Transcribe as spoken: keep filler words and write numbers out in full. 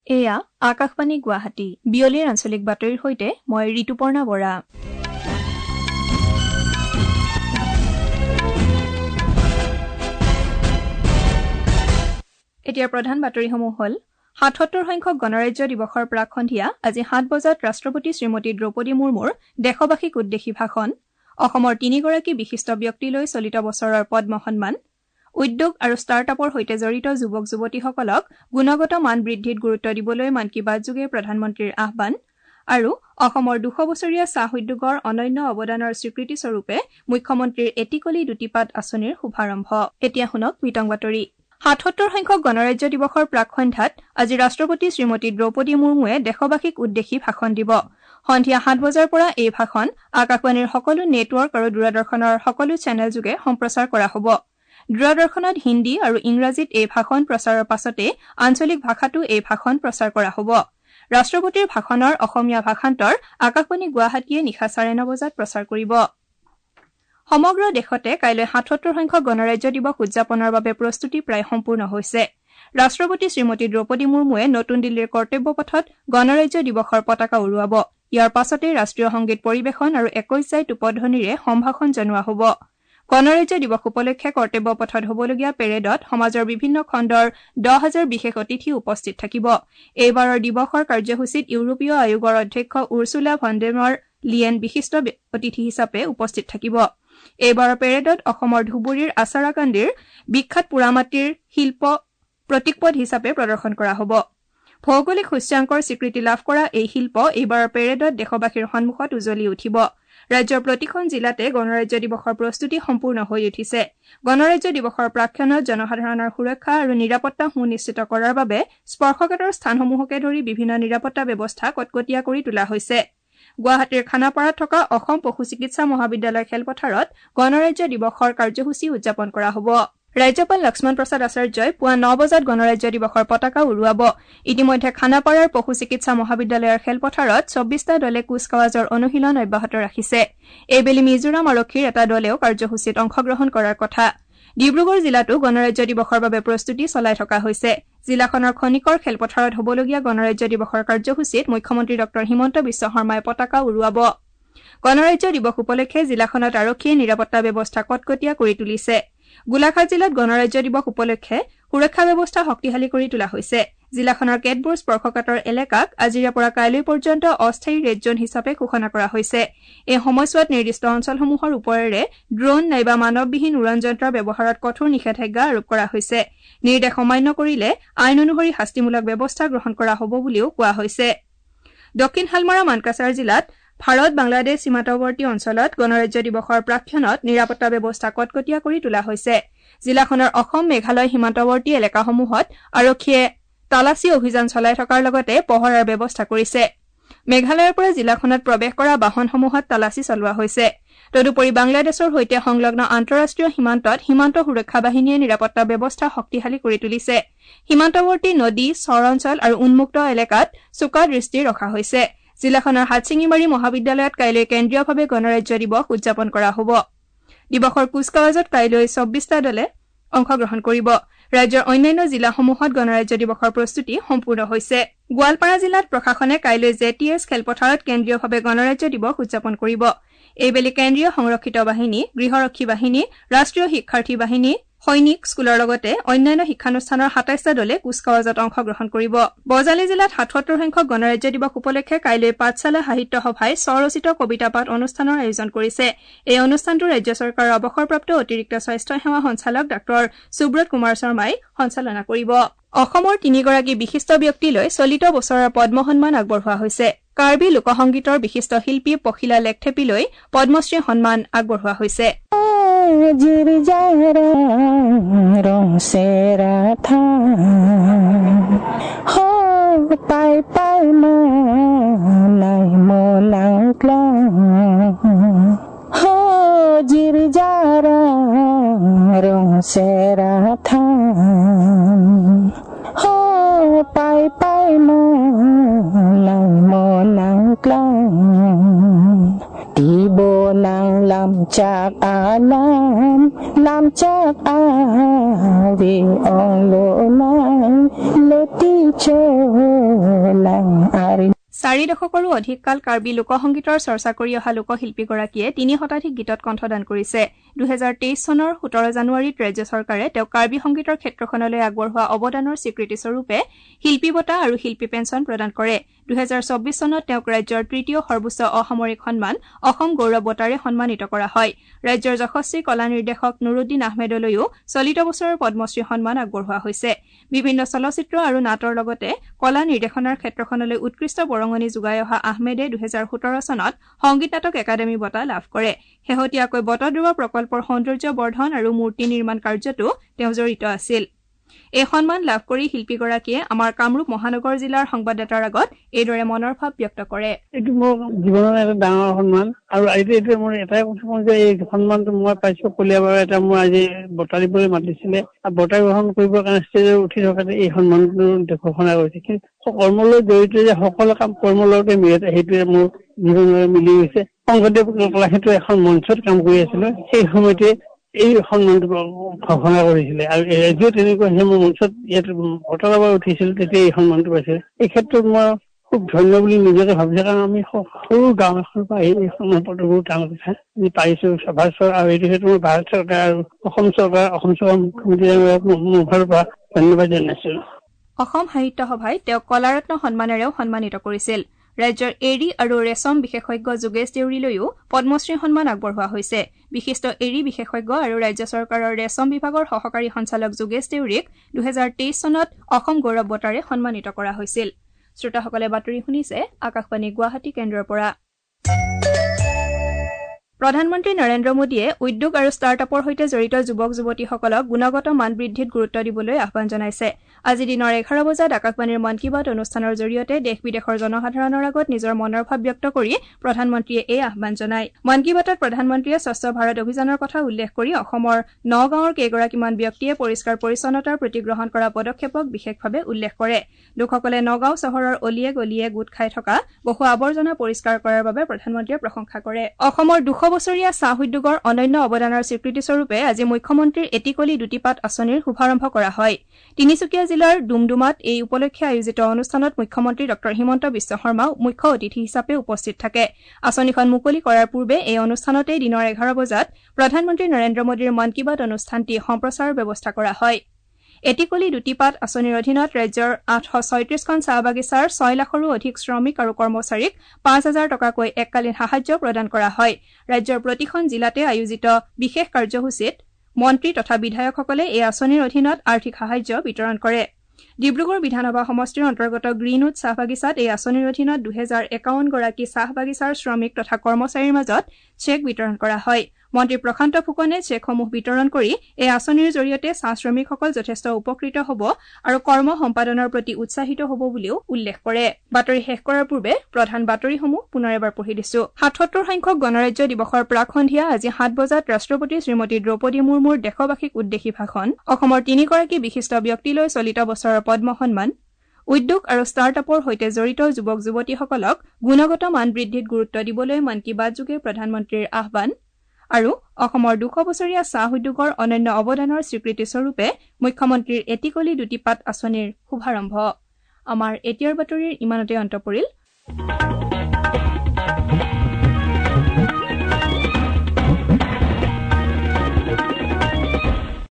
এয়া আকাশবাণী গুৱাহাটী বিয়লিৰ আঞ্চলিক বাতৰিৰ সৈতে মই ঋতুপৰ্ণা বৰা। এতিয়া প্ৰধান বাতৰিসমূহ হ'ল সাতসত্তৰ সংখ্যক গণৰাজ্য দিৱসৰ প্ৰাক সন্ধিয়া আজি সাত বজাত ৰাষ্ট্ৰপতি শ্ৰীমতী দ্ৰৌপদী মুৰ্মুৰ দেশবাসীক উদ্দেশ্যি ভাষণ, অসমৰ তিনিগৰাকী বিশিষ্ট ব্যক্তিলৈ চলিত বছৰৰ পদ্ম সন্মান, উদ্যোগ আৰু ষ্টাৰ্টআপৰ সৈতে জড়িত যুৱক যুৱতীসকলক গুণগত মান বৃদ্ধিত গুৰুত্ব দিবলৈ মন কী বাত যোগে প্ৰধানমন্ত্ৰীৰ আহ্বান আৰু অসমৰ দুশ বছৰীয়া চাহ উদ্যোগৰ অনন্য অৱদানৰ স্বীকৃতিস্বৰূপে মুখ্যমন্ত্ৰীৰ এটিকলি দুটিপাত আঁচনিৰ শুভাৰম্ভ। এতিয়া শুনক বিতং বাতৰি। সাতসত্তৰ সংখ্যক গণৰাজ্য দিৱসৰ প্ৰাক সন্ধ্যাত আজি ৰাষ্ট্ৰপতি শ্ৰীমতী দ্ৰৌপদী মুৰ্মুৱে দেশবাসীক উদ্দেশ্যি ভাষণ দিব। সন্ধিয়া সাত বজাৰ পৰা এই ভাষণ আকাশবাণীৰ সকলো নেটৱৰ্ক আৰু দূৰদৰ্শনৰ সকলো চেনেল যোগে সম্প্ৰচাৰ কৰা হ'ব। দূৰদৰ্শনত হিন্দী আৰু ইংৰাজীত এই ভাষণ প্ৰচাৰৰ পাছতে আঞ্চলিক ভাষাতো এই ভাষণ প্ৰচাৰ কৰা হ'ব। ৰাষ্ট্ৰপতিৰ ভাষণৰ অসমীয়া ভাষান্তৰ আকাশবাণী গুৱাহাটীয়ে নিশা চাৰে ন বজাত প্ৰচাৰ কৰিব। সমগ্ৰ দেশতে কাইলৈ সাতসত্তৰ সংখ্যক গণৰাজ্য দিৱস উদযাপনৰ বাবে প্ৰস্তুতি প্ৰায় সম্পূৰ্ণ হৈছে। ৰাষ্ট্ৰপতি শ্ৰীমতী দ্ৰৌপদী মুৰ্মুৱে নতুন দিল্লীৰ কৰ্তব্য পথত গণৰাজ্য দিৱসৰ পতাকা উৰুৱাব। ইয়াৰ পাছতে ৰাষ্ট্ৰীয় সংগীত পৰিৱেশন আৰু একৈশ জাই টোপধ্বনিৰে সম্ভাষণ জনোৱা হ'ব। গণৰাজ্য দিৱস উপলক্ষে কৰ্তব্য পথত হ'বলগীয়া পেৰেডত সমাজৰ বিভিন্ন খণ্ডৰ দহ হাজাৰ বিশেষ অতিথি উপস্থিত থাকিব। এইবাৰৰ দিৱসৰ কাৰ্যসূচীত ইউৰোপীয় আয়োগৰ অধ্যক্ষ উৰ্চুলা ভন ডেৰ লিয়েন বিশিষ্ট অতিথি হিচাপে উপস্থিত থাকিব। এইবাৰৰ পেৰেডত অসমৰ ধুবুৰীৰ আচাৰাকান্দিৰ বিখ্যাত পোৰামাটিৰ শিল্প প্ৰতীকপট হিচাপে প্ৰদৰ্শন কৰা হ'ব। ভৌগোলিক সূচ্যাংকৰ স্বীকৃতি লাভ কৰা এই শিল্প এইবাৰৰ পেৰেডত দেশবাসীৰ সন্মুখত উজলি উঠিব। ৰাজ্যৰ প্ৰতিখন জিলাতে গণৰাজ্য দিৱসৰ প্ৰস্তুতি সম্পূৰ্ণ হৈ উঠিছে। গণৰাজ্য দিৱসৰ প্ৰাক্ষণত জনসাধাৰণৰ সুৰক্ষা আৰু নিৰাপত্তা সুনিশ্চিত কৰাৰ বাবে স্পৰ্শকাতৰ স্থানসমূহকে ধৰি বিভিন্ন নিৰাপত্তা ব্যৱস্থা কটকটীয়া কৰি তোলা হৈছে। গুৱাহাটীৰ খানাপাৰাত থকা অসম পশু চিকিৎসা মহাবিদ্যালয় খেলপথাৰত গণৰাজ্য দিৱসৰ কাৰ্যসূচী উদযাপন কৰা হ'ব। ৰাজ্যপাল লক্ষ্মণ প্ৰসাদ আচাৰ্যই পুৱা ন বজাত গণৰাজ্য দিৱসৰ পতাকা উৰুৱাব। ইতিমধ্যে খানাপাৰাৰ পশু চিকিৎসা মহাবিদ্যালয়ৰ খেলপথাৰত চৌব্বিছটা দলে কুচকাৱাজৰ অনুশীলন অব্যাহত ৰাখিছে। এইবেলি মিজোৰাম আৰক্ষীৰ এটা দলেও কাৰ্যসূচীত অংশগ্ৰহণ কৰাৰ কথা। ডিব্ৰুগড় জিলাতো গণৰাজ্য দিৱসৰ বাবে প্ৰস্তুতি চলাই থকা হৈছে। জিলাখনৰ খনিকৰ খেলপথাৰত হ'বলগীয়া গণৰাজ্য দিৱসৰ কাৰ্যসূচীত মুখ্যমন্ত্ৰী ডক্টৰ হিমন্ত বিশ্ব শৰ্মাই পতাকা উৰুৱাব। গণৰাজ্য দিৱস উপলক্ষে জিলাখনত আৰক্ষীয়ে নিৰাপত্তা ব্যৱস্থা কটকটীয়া কৰি তুলিছে। গোলাঘাট জিলাত গণৰাজ্য দিৱস উপলক্ষে সুৰক্ষা ব্যৱস্থা শক্তিশালী কৰি তোলা হৈছে। জিলাখনৰ কেতবোৰ স্পৰ্শকাতৰ এলেকাক আজিৰে পৰা কাইলৈ পৰ্যন্ত অস্থায়ী ৰেড জোন হিচাপে ঘোষণা কৰা হৈছে। এই সময়ছোৱাত নিৰ্দিষ্ট অঞ্চলসমূহৰ ওপৰেৰে ড্ৰোন নাইবা মানৱবিহীন উৰণ যন্ত্ৰৰ ব্যৱহাৰত কঠোৰ নিষেধাজ্ঞা আৰোপ কৰা হৈছে। নিৰ্দেশ অমান্য কৰিলে আইন অনুসৰি শাস্তিমূলক ব্যৱস্থা গ্ৰহণ কৰা হ'ব বুলিও কোৱা হৈছে। দক্ষিণ হালমৰা মানকাছাৰ জিলাত ভাৰত বাংলাদেশ সীমান্তৱৰ্তী অঞ্চলত গণৰাজ্য দিৱসৰ প্ৰাক্ষণত নিৰাপত্তা ব্যৱস্থা কটকটীয়া কৰি তোলা হৈছে। জিলাখনৰ অসম মেঘালয় সীমান্তৱৰ্তী এলেকাসমূহত আৰক্ষীয়ে তালাচী অভিযান চলাই থকাৰ লগতে পহৰাৰ ব্যৱস্থা কৰিছে। মেঘালয়ৰ পৰা জিলাখনত প্ৰৱেশ কৰা বাহনসমূহত তালাচী চলোৱা হৈছে। তদুপৰি বাংলাদেশৰ সৈতে সংলগ্ন আন্তঃৰাষ্ট্ৰীয় সীমান্তত সীমান্ত সুৰক্ষা বাহিনীয়ে নিৰাপত্তা ব্যৱস্থা শক্তিশালী কৰি তুলিছে। সীমান্তৱৰ্তী নদী, চৰ অঞ্চল আৰু উন্মুক্ত এলেকাত চোকা দৃষ্টি ৰখা হৈছে। জিলাখনৰ হাটচিঙিমাৰী মহাবিদ্যালয়ত কাইলৈ কেন্দ্ৰীয়ভাৱে গণৰাজ্য দিৱস উদযাপন কৰা হ'ব। দিৱসৰ কুচকাৱাজত কাইলৈ চৌব্বিছটা দলে অংশগ্ৰহণ কৰিব। ৰাজ্যৰ অন্যান্য জিলাসমূহত গণৰাজ্য দিৱসৰ প্ৰস্তুতি সম্পূৰ্ণ হৈছে। গোৱালপাৰা জিলাত প্ৰশাসনে কাইলৈ জে টি এছ খেলপথাৰত কেন্দ্ৰীয়ভাৱে গণৰাজ্য দিৱস উদযাপন কৰিব। এইবেলি কেন্দ্ৰীয় সংৰক্ষিত বাহিনী, গৃহৰক্ষী বাহিনী, ৰাষ্ট্ৰীয় শিক্ষাৰ্থী বাহিনী, সৈনিক স্কুলৰ লগতে অন্যান্য শিক্ষানুষ্ঠানৰ সাতাইছটা দলে কুচকাৱাজত অংশগ্ৰহণ কৰিব। বজালী জিলাত সাতসত্তৰ সংখ্যক গণৰাজ্য দিৱস উপলক্ষে কাইলৈ পাঠশালা সাহিত্য সভাই স্বৰচিত কবিতা পাঠ অনুষ্ঠানৰ আয়োজন কৰিছে। এই অনুষ্ঠানটো ৰাজ্য চৰকাৰৰ অৱসৰপ্ৰাপ্ত অতিৰিক্ত স্বাস্থ্য সেৱা সঞ্চালক ডাঃ সুব্ৰত কুমাৰ শৰ্মাই সঞ্চালনা কৰিব। অসমৰ তিনিগৰাকী বিশিষ্ট ব্যক্তিলৈ চলিত বছৰৰ পদ্ম সন্মান আগবঢ়োৱা হৈছে। কাৰ্বি লোকসংগীতৰ বিশিষ্ট শিল্পী পখিলা লেখথেপীলৈ পদ্মশ্ৰী সন্মান আগবঢ়োৱা হৈছে। Pai pai ma nang mo nang klang tibo nang lam chak anam lam chak avi ong lo nang lo ti cho বলাং আৰি চাৰি দশকৰো অধিক কাল কাৰ্বি লোকসংগীতৰ চৰ্চা কৰি অহা লোকশিল্পীগৰাকীয়ে তিনি শতাধিক গীতত কণ্ঠদান কৰিছে। দুহেজাৰ তেইছ চনৰ সোতৰ জানুৱাৰীত ৰাজ্য চৰকাৰে তেওঁক কাৰ্বি সংগীতৰ ক্ষেত্ৰখনলৈ আগবঢ়োৱা অৱদানৰ স্বীকৃতিস্বৰূপে শিল্পী বঁটা আৰু শিল্পী পেঞ্চন প্ৰদান কৰে। দুহেজাৰ চৌবিশ চনত তেওঁক ৰাজ্যৰ তৃতীয় সৰ্বোচ্চ অসামৰিক সন্মান অসম গৌৰৱ বঁটাৰে সন্মানিত কৰা হয়। ৰাজ্যৰ যশস্বী কলা নিৰ্দেশক নুৰুদ্দিন আহমেদলৈও চলিত বছৰৰ পদ্মশ্ৰী সন্মান আগবঢ়োৱা হৈছে। বিভিন্ন চলচ্চিত্ৰ আৰু নাটৰ লগতে কলা নিৰ্দেশনাৰ ক্ষেত্ৰখনলৈ উৎকৃষ্ট বৰঙণি যোগাই অহা আহমেদে দুহেজাৰ সোতৰ চনত সংগীত নাটক একাডেমী বঁটা লাভ কৰে। শেহতীয়াকৈ বটদ্ৰৱা প্ৰকল্পৰ সৌন্দৰ্য বৰ্ধন আৰু মূৰ্তি নিৰ্মাণ কাৰ্যতো তেওঁ জড়িত আছিল। এই সন্মান লাভ কৰি শিল্পীগৰাকীয়ে আমাৰ কামৰূপ মহানগৰ জিলাৰ সংবাদদাতাৰ আগত এইদৰে মনৰ ভাৱ ব্যক্ত কৰে। এইটো মোৰ জীৱনৰ এটা ডাঙৰ সন্মান আৰু এইটো মোৰ এটাই কথা যে এই সন্মানটো মই পাইছো কলিয়াবৰ এটা মোৰ আজি বঁটা দিবলৈ মাতিছিলে আৰু বঁটা গ্ৰহণ কৰিবৰ কাৰণে ষ্টেজত উঠি থকাতে এই সন্মানটো ঘোষণা কৰিছে। কিন্তু কৰ্মলৈ জড়িত যে সকলো কাম কৰ্মৰ লগতে মিলে সেইটোৱে মোৰ জীৱনলৈ মিলি গৈছে। শংকৰদেৱ কলাক্ষেত্ৰত এখন মঞ্চত কাম কৰি আছিলো, সেই সময়তে এই সন্মানটো ঘোষণা কৰিছিলে আৰু ৰাজ্যও তেনেকুৱা মোৰ মঞ্চত ইয়াত বঁটা ল'ব উঠিছিল তেতিয়া এই সন্মানটো পাইছিল। এই ক্ষেত্ৰত মই খুব ধন্য বুলি নিজকে ভাবিছে, কাৰণ আমি সৰু গাঁও এখনৰ পৰা আহি এই সন্মান পদটো বহুত ডাঙৰ কথা আমি পাইছো সভাৰ আৰু এইটো ক্ষেত্ৰত মই ভাৰত চৰকাৰ আৰু অসম চৰকাৰ অসম চৰকাৰ মুখ্যমন্ত্ৰী মোৰ ফালৰ পৰা ধন্যবাদ জনাইছো। অসম সাহিত্য সভাই তেওঁক কলাৰত্ন সন্মানেৰেও সন্মানিত কৰিছিল। ৰাজ্যৰ এৰী আৰু ৰেচম বিশেষজ্ঞ যোগেশ দেউৰীলৈও পদ্মশ্ৰী সন্মান আগবঢ়োৱা হৈছে। বিশিষ্ট এৰী বিশেষজ্ঞ আৰু ৰাজ্য চৰকাৰৰ ৰেচম বিভাগৰ সহকাৰী সঞ্চালক যোগেশ দেউৰীক দুহেজাৰ তেইছ চনত অসম গৌৰৱ বঁটাৰে সন্মানিত কৰা হৈছিল। শ্ৰোতাসকলে বাতৰি শুনিছে আকাশবাণী গুৱাহাটী কেন্দ্ৰৰ পৰা। প্ৰধানমন্ত্ৰী নৰেন্দ্ৰ মোদীয়ে উদ্যোগ আৰু ষ্টাৰ্টআপৰ সৈতে জড়িত যুৱক যুৱতীসকলক গুণগত মান বৃদ্ধিত গুৰুত্ব দিবলৈ আহ্বান জনাইছে। আজি দিনৰ এঘাৰ বজাত আকাশবাণীৰ মন কী বাত অনুষ্ঠানৰ জৰিয়তে দেশ বিদেশৰ জনসাধাৰণৰ আগত নিজৰ মনৰ ভাৱ ব্যক্ত কৰি প্ৰধানমন্ত্ৰীয়ে এই আহ্বান জনায়। মন কী বাতত প্ৰধানমন্ত্ৰীয়ে স্বচ্ছ ভাৰত অভিযানৰ কথা উল্লেখ কৰি অসমৰ নগাঁৱৰ কেইগৰাকীমান ব্যক্তিয়ে পৰিষ্কাৰ পৰিচ্ছন্নতাৰ প্ৰতি গ্ৰহণ কৰা পদক্ষেপক বিশেষভাৱে উল্লেখ কৰে। লোকসকলে নগাঁও চহৰৰ অলিয়ে গলিয়ে গোট খাই থকা বহু আৱৰ্জনা পৰিষ্কাৰ কৰাৰ বাবে প্ৰধানমন্ত্ৰীয়ে প্ৰশংসা কৰে। অসমৰ দুশ বছৰীয়া চাহ উদ্যোগৰ অনন্য অৱদানৰ স্বীকৃতিস্বৰূপে আজি মুখ্যমন্ত্ৰীৰ এটিকলি দুটিপাত আঁচনিৰ শুভাৰম্ভ কৰা হয়। তিনিচুকীয়া জিলাৰ ডুমডুমাত এই উপলক্ষে আয়োজিত অনুষ্ঠানত মুখ্যমন্ত্ৰী ডঃ হিমন্ত বিশ্ব শৰ্মা মুখ্য অতিথি হিচাপে উপস্থিত থাকে। আঁচনিখন মুকলি কৰাৰ পূৰ্বে এই অনুষ্ঠানতে দিনৰ এঘাৰ বজাত প্ৰধানমন্ত্ৰী নৰেন্দ্ৰ মোদীৰ মন কী বাত অনুষ্ঠানটি সম্প্ৰচাৰৰ ব্যৱস্থা কৰা হয়। এটিকলি দুটিপাত আঁচনিৰ অধীনত ৰাজ্যৰ আঠশ ছয়ত্ৰিশখন চাহ বাগিচাৰ ছয় লাখৰো অধিক শ্ৰমিক আৰু কৰ্মচাৰীক পাঁচ হাজাৰ টকাকৈ এককালীন সাহায্য প্ৰদান কৰা হয়। ৰাজ্যৰ প্ৰতিখন জিলাতে আয়োজিত বিশেষ কাৰ্যসূচীত মন্ত্ৰী তথা বিধায়কসকলে এই আঁচনিৰ অধীনত আৰ্থিক সাহায্য বিতৰণ কৰে। ডিব্ৰুগড় বিধানসভা সমষ্টিৰ অন্তৰ্গত গ্ৰীণউড চাহ বাগিচাত এই আঁচনিৰ অধীনত দুহেজাৰ একাৱন্ন গৰাকী চাহ বাগিচাৰ শ্ৰমিক তথা কৰ্মচাৰীৰ মাজত চেক বিতৰণ কৰা হয়। মন্ত্ৰী প্ৰশান্ত ফুকনে চেকসমূহ বিতৰণ কৰি এই আঁচনিৰ জৰিয়তে চাহ শ্ৰমিকসকল যথেষ্ট উপকৃত হ'ব আৰু কৰ্ম সম্পাদনৰ প্ৰতি উৎসাহিত হ'ব বুলিও উল্লেখ কৰে। বাতৰি শেষ কৰাৰ পূৰ্বে প্ৰধান বাতৰিসমূহ পুনৰ এবাৰ পঢ়ি দিছো। সাতসত্তৰ সংখ্যক গণৰাজ্য দিৱসৰ প্ৰাক সন্ধিয়া আজি সাত বজাত ৰাষ্ট্ৰপতি শ্ৰীমতী দ্ৰৌপদী মুৰ্মুৰ দেশবাসীক উদ্দেশ্যি ভাষণ, অসমৰ তিনিগৰাকী বিশিষ্ট ব্যক্তিলৈ চলিত বছৰৰ পদ্ম সন্মান, উদ্যোগ আৰু ষ্টাৰ্টআপৰ সৈতে জড়িত যুৱক যুৱতীসকলক গুণগত মান বৃদ্ধিত গুৰুত্ব দিবলৈ মন কী বাত যোগে প্ৰধানমন্ত্ৰীৰ আহ্বান আৰু অসমৰ দুশ বছৰীয়া চাহ উদ্যোগৰ অনন্য অৱদানৰ স্বীকৃতিস্বৰূপে মুখ্যমন্ত্ৰীৰ এটিকলি দুটিপাত আঁচনিৰ শুভাৰম্ভ। আমাৰ এতিয়াৰ বাতৰিৰ ইমানতে অন্ত পৰিল।